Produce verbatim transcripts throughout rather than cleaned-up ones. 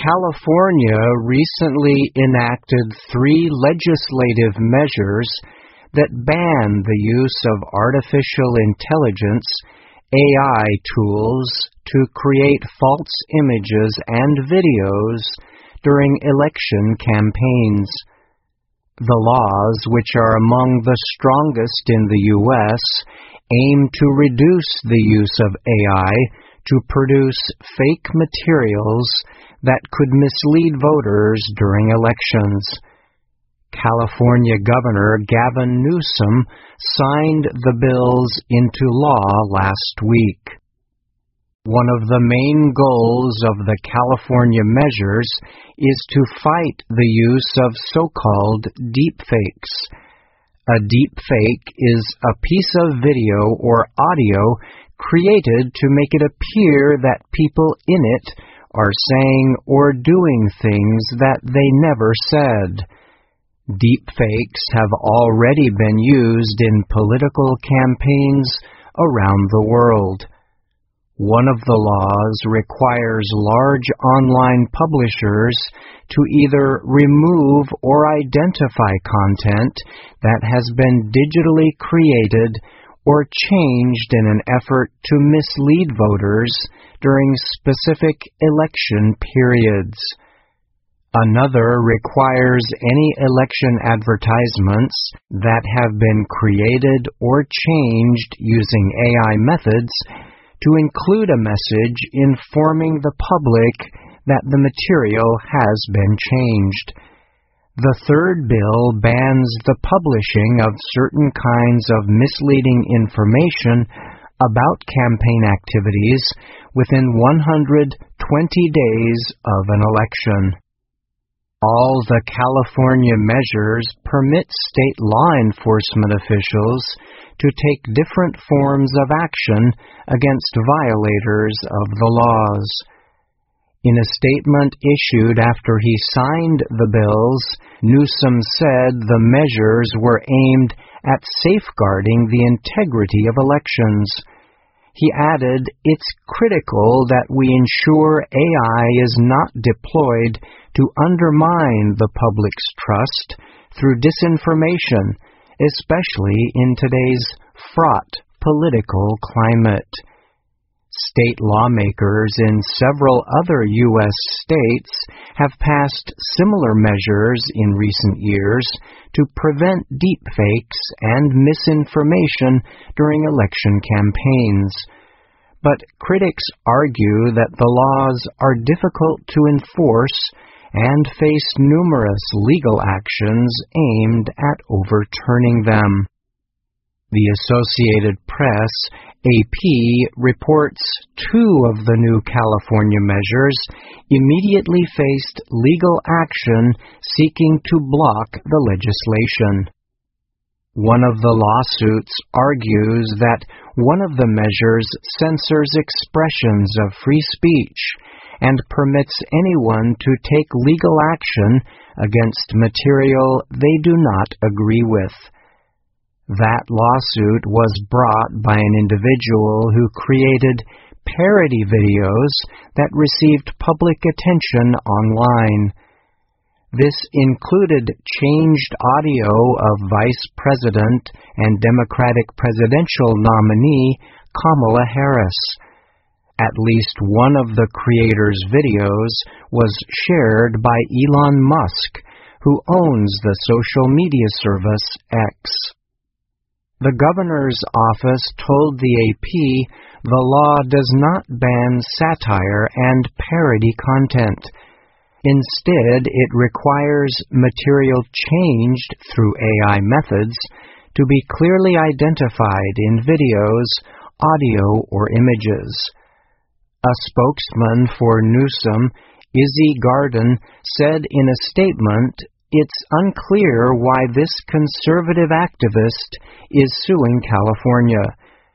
California recently enacted three legislative measures that ban the use of artificial intelligence, A I tools, to create false images and videos during election campaigns. The laws, which are among the strongest in the U S, aim to reduce the use of A I to produce fake materials that could mislead voters during elections. California Governor Gavin Newsom signed the bills into law last week. One of the main goals of the California measures is to fight the use of so-called deepfakes. A deepfake is a piece of video or audio created to make it appear that people in it are saying or doing things that they never said. Deepfakes have already been used in political campaigns around the world. One of the laws requires large online publishers to either remove or identify content that has been digitally created or changed in an effort to mislead voters during specific election periods. Another requires any election advertisements that have been created or changed using A I methods to include a message informing the public that the material has been changed. The third bill bans the publishing of certain kinds of misleading information about campaign activities within one hundred twenty days of an election. All the California measures permit state law enforcement officials to take different forms of action against violators of the laws. In a statement issued after he signed the bills, Newsom said the measures were aimed at safeguarding the integrity of elections. He added, "It's critical that we ensure A I is not deployed to undermine the public's trust through disinformation, especially in today's fraught political climate." State lawmakers in several other U S states have passed similar measures in recent years to prevent deepfakes and misinformation during election campaigns. But critics argue that the laws are difficult to enforce and face numerous legal actions aimed at overturning them. The Associated Press, A P, reports two of the new California measures immediately faced legal action seeking to block the legislation. One of the lawsuits argues that one of the measures censors expressions of free speech and permits anyone to take legal action against material they do not agree with. That lawsuit was brought by an individual who created parody videos that received public attention online. This included changed audio of Vice President and Democratic presidential nominee Kamala Harris. At least one of the creator's videos was shared by Elon Musk, who owns the social media service X. The governor's office told the A P the law does not ban satire and parody content. Instead, it requires material changed through A I methods to be clearly identified in videos, audio, or images. A spokesman for Newsom, Izzy Garden, said in a statement, "It's unclear why this conservative activist is suing California."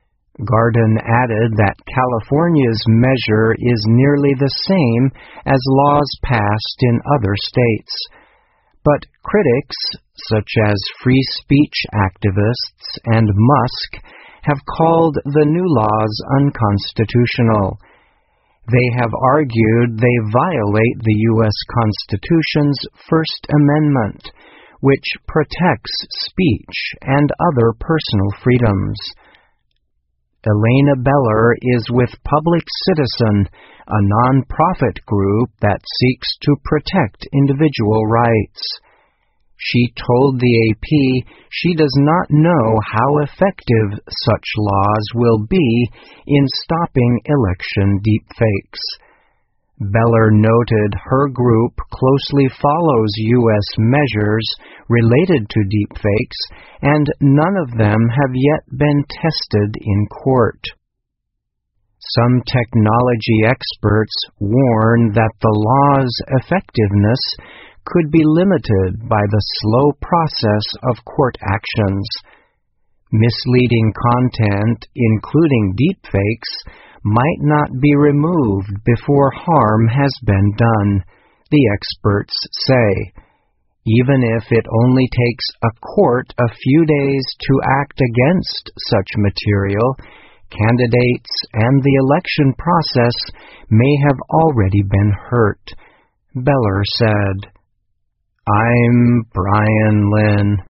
Garden added that California's measure is nearly the same as laws passed in other states. But critics, such as free speech activists and Musk, have called the new laws unconstitutional. They have argued they violate the U S Constitution's First Amendment, which protects speech and other personal freedoms. Elena Beller is with Public Citizen, a non-profit group that seeks to protect individual rights. She told the A P she does not know how effective such laws will be in stopping election deepfakes. Beller noted her group closely follows U S measures related to deepfakes, and none of them have yet been tested in court. Some technology experts warn that the law's effectiveness could be limited by the slow process of court actions. Misleading content, including deepfakes, might not be removed before harm has been done, the experts say. Even if it only takes a court a few days to act against such material, candidates and the election process may have already been hurt. Beller said, "I'm Brian Lynn."